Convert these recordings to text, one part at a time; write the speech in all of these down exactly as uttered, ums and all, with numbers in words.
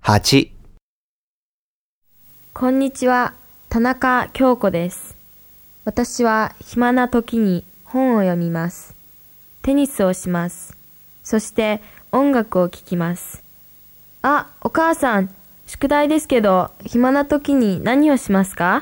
はち。 こんにちは、田中京子です。私は暇な時に本を読みます。テニスをします。そして音楽を聴きます。あ、お母さん、宿題ですけど、暇な時に何をしますか？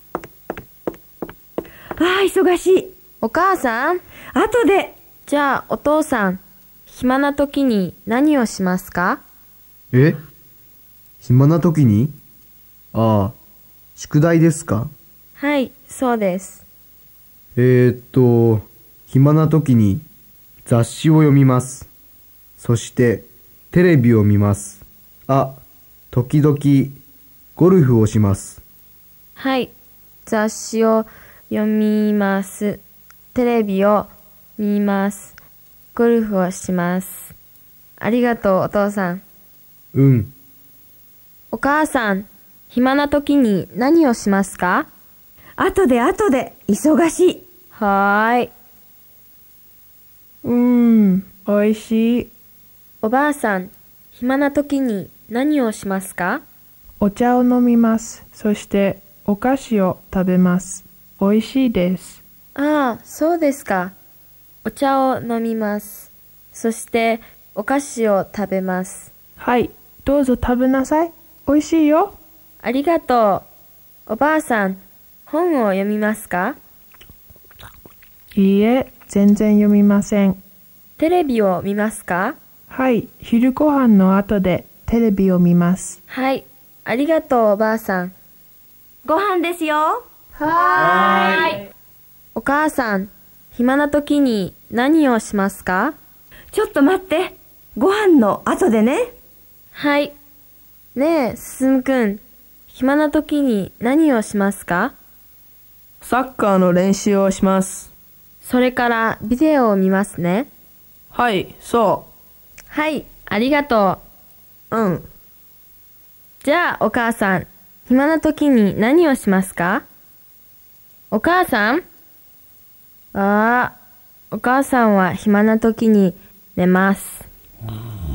ああ、忙しい。 お母さん？ 後で。 じゃあ、お父さん、暇な時に何をしますか？ え？暇な時に？ああ、宿題ですか？ はい、そうです。 えーっと、暇な時に雑誌を読みます。そしてテレビを見ます。あ、時々ゴルフをします。 はい、雑誌を読みます。テレビを見ます。ゴルフをします。ありがとう、お父さん。 うん。 お母さん、暇な時に何をしますか？ 後で後で。忙しい。 はーい。 うーん、おいしい。 おばあさん、暇な時に何をしますか？ お茶を飲みます。そしてお菓子を食べます。おいしいです。 ああ、そうですか。お茶を飲みます。そしてお菓子を食べます。 はい、どうぞ食べなさい。おいしいよ。 ありがとう。おばあさん、本を読みますか？ いいえ、全然読みません。 テレビを見ますか？ はい、昼ご飯の後でテレビを見ます。 はい、ありがとう、おばあさん。 ご飯ですよ。 はーい。お母さん、暇な時に何をしますか？ ちょっと待って。ご飯の後でね。 はい。ねえ、すすむくん、暇な時に何をしますか？ サッカーの練習をします。 それからビデオを見ますね。 はい、そはい、ありがとう。うん。 う。じゃあ、お母さん、暇な時に何をしますか？お母さん？ああ、お母さんは暇な時に寝ます。